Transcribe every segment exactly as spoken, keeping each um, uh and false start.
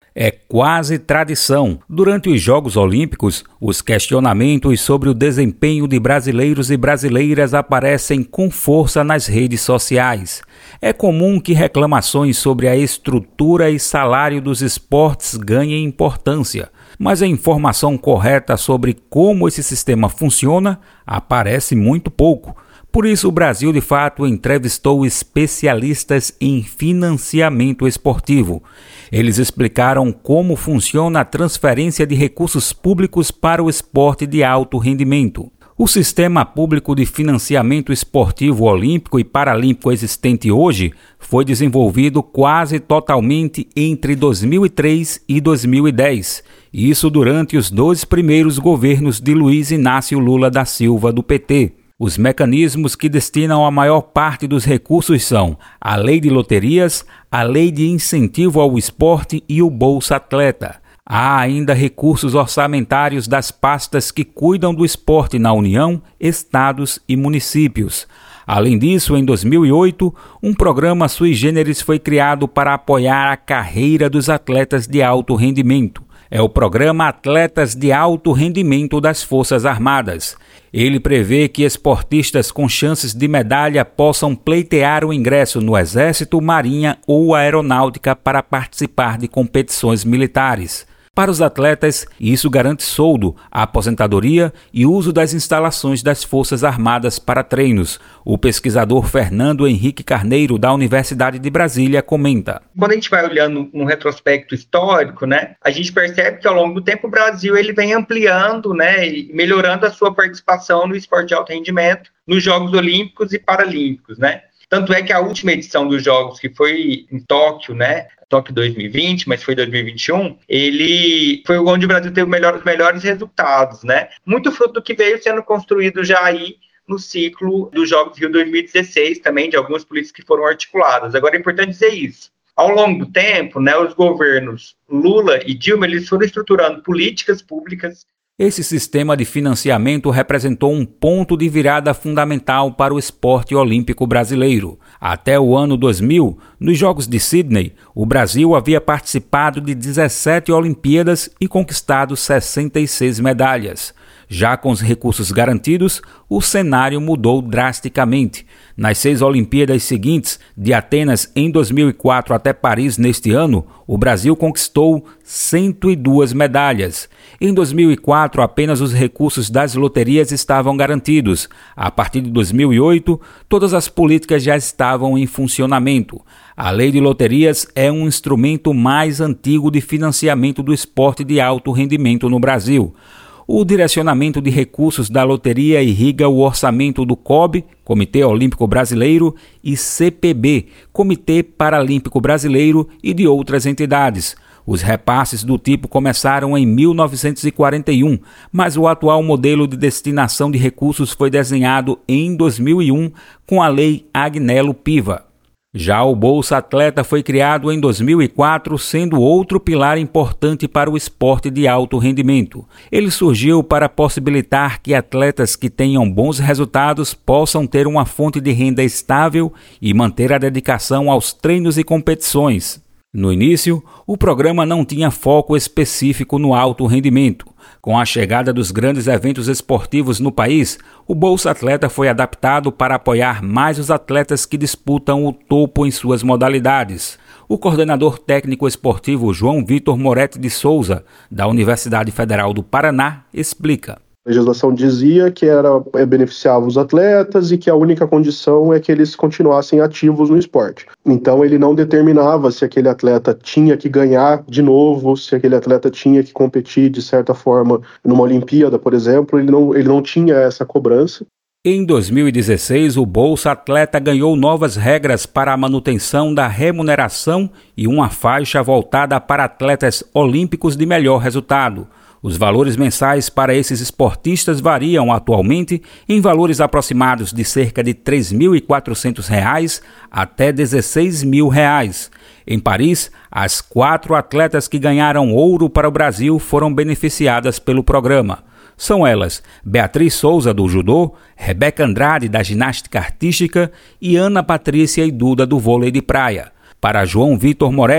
É quase tradição. Durante os Jogos Olímpicos, os questionamentos sobre o desempenho de brasileiros e brasileiras aparecem com força nas redes sociais. É comum que reclamações sobre a estrutura e salário dos esportes ganhem importância, mas a informação correta sobre como esse sistema funciona aparece muito pouco. Por isso, o Brasil, de fato, entrevistou especialistas em financiamento esportivo. Eles explicaram como funciona a transferência de recursos públicos para o esporte de alto rendimento. O sistema público de financiamento esportivo olímpico e paralímpico existente hoje foi desenvolvido quase totalmente entre dois mil e três e dois mil e dez. Isso durante os dois primeiros governos de Luiz Inácio Lula da Silva, do P T. Os mecanismos que destinam a maior parte dos recursos são a Lei de Loterias, a Lei de Incentivo ao Esporte e o Bolsa Atleta. Há ainda recursos orçamentários das pastas que cuidam do esporte na União, estados e municípios. Além disso, em dois mil e oito, um programa sui generis foi criado para apoiar a carreira dos atletas de alto rendimento. É o Programa Atletas de Alto Rendimento das Forças Armadas. Ele prevê que esportistas com chances de medalha possam pleitear o ingresso no Exército, Marinha ou Aeronáutica para participar de competições militares. Para os atletas, isso garante soldo, aposentadoria e uso das instalações das Forças Armadas para treinos. O pesquisador Fernando Henrique Carneiro, da Universidade de Brasília, comenta. Quando a gente vai olhando um retrospecto histórico, né, a gente percebe que ao longo do tempo o Brasil ele vem ampliando, né, e melhorando a sua participação no esporte de alto rendimento, nos Jogos Olímpicos e Paralímpicos, né? Tanto é que a última edição dos Jogos, que foi em Tóquio, né, Tóquio dois mil e vinte, mas foi dois mil e vinte e um, ele foi onde o Brasil teve melhor, os melhores resultados, né? Muito fruto do que veio sendo construído já aí no ciclo dos Jogos Rio dois mil e dezesseis, também de algumas políticas que foram articuladas. Agora é importante dizer isso. Ao longo do tempo, né, os governos Lula e Dilma, eles foram estruturando políticas públicas. Esse sistema de financiamento representou um ponto de virada fundamental para o esporte olímpico brasileiro. Até o ano dois mil, nos Jogos de Sydney, o Brasil havia participado de dezessete Olimpíadas e conquistado sessenta e seis medalhas. Já com os recursos garantidos, o cenário mudou drasticamente. Nas seis Olimpíadas seguintes, de Atenas em dois mil e quatro até Paris neste ano, o Brasil conquistou cento e duas medalhas. Em dois mil e quatro, apenas os recursos das loterias estavam garantidos. A partir de dois mil e oito, todas as políticas já estavam em funcionamento. A Lei de Loterias é um instrumento mais antigo de financiamento do esporte de alto rendimento no Brasil. O direcionamento de recursos da loteria irriga o orçamento do C O B, Comitê Olímpico Brasileiro, e C P B, Comitê Paralímpico Brasileiro, e de outras entidades. Os repasses do tipo começaram em mil novecentos e quarenta e um, mas o atual modelo de destinação de recursos foi desenhado em dois mil e um com a Lei Agnello Piva. Já o Bolsa Atleta foi criado em dois mil e quatro, sendo outro pilar importante para o esporte de alto rendimento. Ele surgiu para possibilitar que atletas que tenham bons resultados possam ter uma fonte de renda estável e manter a dedicação aos treinos e competições. No início, o programa não tinha foco específico no alto rendimento. Com a chegada dos grandes eventos esportivos no país, o Bolsa Atleta foi adaptado para apoiar mais os atletas que disputam o topo em suas modalidades. O coordenador técnico esportivo João Vitor Moretti de Souza, da Universidade Federal do Paraná, explica. A legislação dizia que era, é, beneficiava os atletas e que a única condição é que eles continuassem ativos no esporte. Então ele não determinava se aquele atleta tinha que ganhar de novo, se aquele atleta tinha que competir de certa forma numa Olimpíada, por exemplo, ele não, ele não tinha essa cobrança. Em dois mil e dezesseis, o Bolsa Atleta ganhou novas regras para a manutenção da remuneração e uma faixa voltada para atletas olímpicos de melhor resultado. Os valores mensais para esses esportistas variam atualmente em valores aproximados de cerca de três mil e quatrocentos reais até dezesseis mil reais. Em Paris, as quatro atletas que ganharam ouro para o Brasil foram beneficiadas pelo programa. São elas Beatriz Souza, do judô, Rebeca Andrade, da ginástica artística e Ana Patrícia e Duda, do vôlei de praia. Para João Vitor Moretti,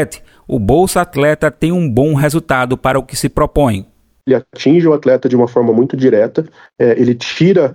o Bolsa Atleta tem um bom resultado para o que se propõe. Ele atinge o atleta de uma forma muito direta, é, ele tira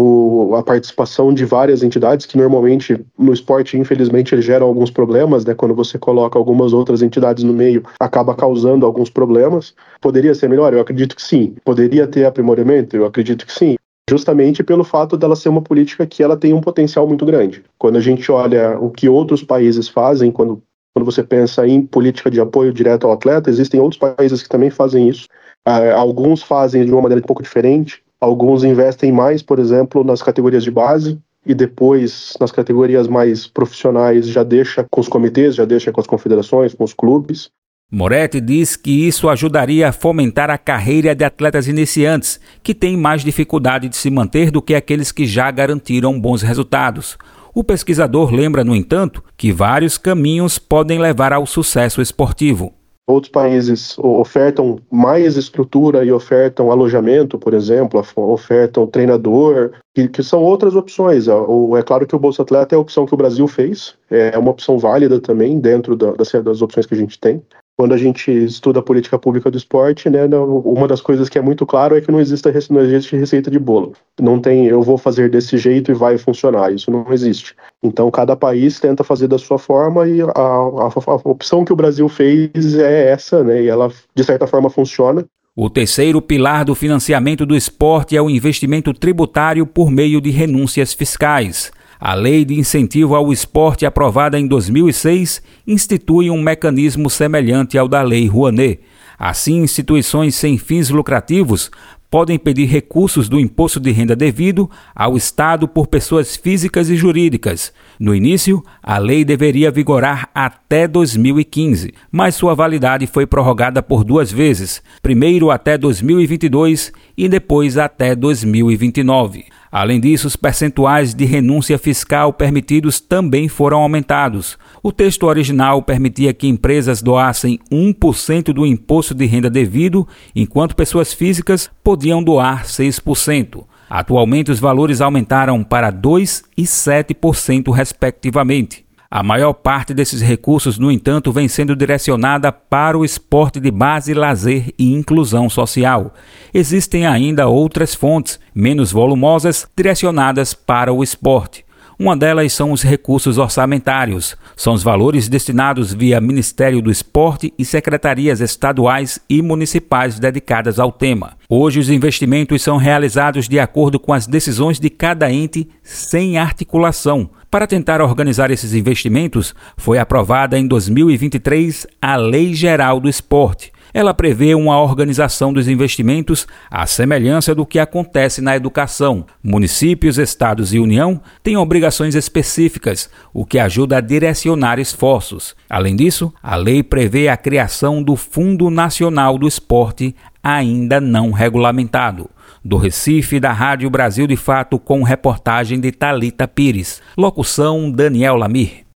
o, a participação de várias entidades, que normalmente no esporte, infelizmente, eles geram alguns problemas, né? Quando você coloca algumas outras entidades no meio, acaba causando alguns problemas. Poderia ser melhor? Eu acredito que sim. Poderia ter aprimoramento? Eu acredito que sim. Justamente pelo fato dela ser uma política que ela tem um potencial muito grande. Quando a gente olha o que outros países fazem, quando, quando você pensa em política de apoio direto ao atleta, existem outros países que também fazem isso. Uh, alguns fazem de uma maneira um pouco diferente. Alguns investem mais, por exemplo, nas categorias de base e depois nas categorias mais profissionais já deixa com os comitês, já deixa com as confederações, com os clubes. Moretti diz que isso ajudaria a fomentar a carreira de atletas iniciantes, que têm mais dificuldade de se manter do que aqueles que já garantiram bons resultados. O pesquisador lembra, no entanto, que vários caminhos podem levar ao sucesso esportivo. Outros países ofertam mais estrutura e ofertam alojamento, por exemplo, ofertam treinador, que, que são outras opções. É claro que o Bolsa Atleta é a opção que o Brasil fez, é uma opção válida também dentro da, das, das opções que a gente tem. Quando a gente estuda a política pública do esporte, né, uma das coisas que é muito claro é que não existe, não existe receita de bolo. Não tem, eu vou fazer desse jeito e vai funcionar. Isso não existe. Então, cada país tenta fazer da sua forma e a, a, a opção que o Brasil fez é essa, né, e ela, de certa forma, funciona. O terceiro pilar do financiamento do esporte é o investimento tributário por meio de renúncias fiscais. A Lei de Incentivo ao Esporte, aprovada em dois mil e seis, institui um mecanismo semelhante ao da Lei Rouanet. Assim, instituições sem fins lucrativos podem pedir recursos do imposto de renda devido ao Estado por pessoas físicas e jurídicas. No início, a lei deveria vigorar até dois mil e quinze, mas sua validade foi prorrogada por duas vezes, primeiro até dois mil e vinte e dois e depois até dois mil e vinte e nove. Além disso, os percentuais de renúncia fiscal permitidos também foram aumentados. O texto original permitia que empresas doassem um por cento do imposto de renda devido, enquanto pessoas físicas podiam doar seis por cento. Atualmente, os valores aumentaram para dois por cento e sete por cento, respectivamente. A maior parte desses recursos, no entanto, vem sendo direcionada para o esporte de base, lazer e inclusão social. Existem ainda outras fontes, menos volumosas, direcionadas para o esporte. Uma delas são os recursos orçamentários. São os valores destinados via Ministério do Esporte e secretarias estaduais e municipais dedicadas ao tema. Hoje, os investimentos são realizados de acordo com as decisões de cada ente, sem articulação. Para tentar organizar esses investimentos, foi aprovada em dois mil e vinte e três a Lei Geral do Esporte. Ela prevê uma organização dos investimentos à semelhança do que acontece na educação. Municípios, estados e União têm obrigações específicas, o que ajuda a direcionar esforços. Além disso, a lei prevê a criação do Fundo Nacional do Esporte, ainda não regulamentado. Do Recife, da Rádio Brasil de Fato, com reportagem de Thalita Pires. Locução: Daniel Lamir.